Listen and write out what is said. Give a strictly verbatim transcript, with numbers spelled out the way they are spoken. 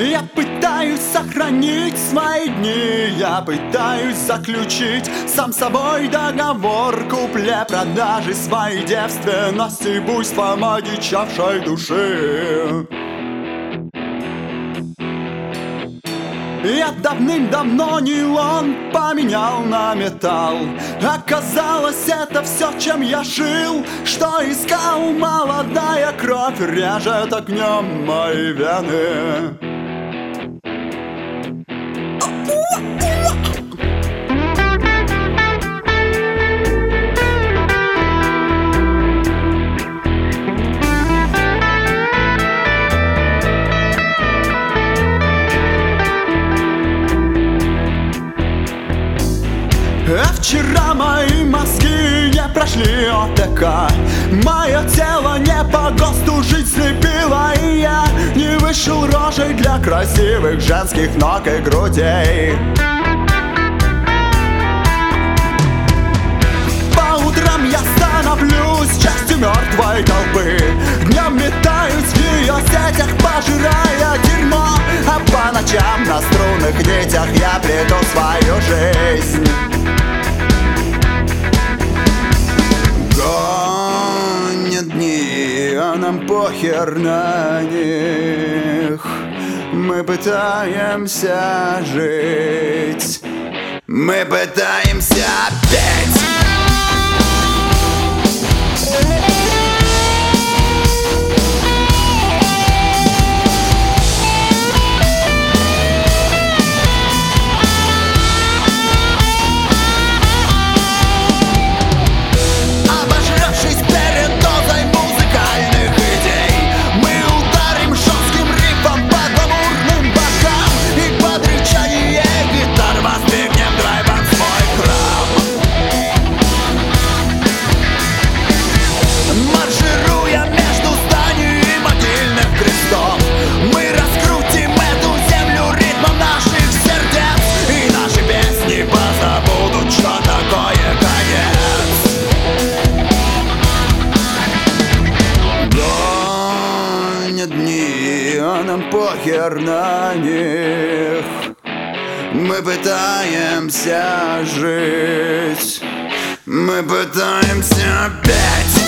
Я пытаюсь сохранить свои дни, я пытаюсь заключить сам с собой договор купле-продажи своей девственности, буйством одичавшей души. Я давным-давно нейлон поменял на металл. Оказалось, это все, чем я жил, что искал. Молодая кровь режет огнем мои вены. А вчера мои мозги не прошли ОТК. Мое тело не по ГОСТу жить слепило, и я не вышел рожей для красивых женских ног и грудей. По утрам я становлюсь частью мертвой толпы, днем метаюсь в ее сетях, пожирая дерьмо, а по ночам на струнных нитях я плету свою жизнь. Гонят дни, а нам похер на них. Мы пытаемся жить, мы пытаемся петь. Дни, а нам похер на них. Мы пытаемся жить, мы пытаемся петь.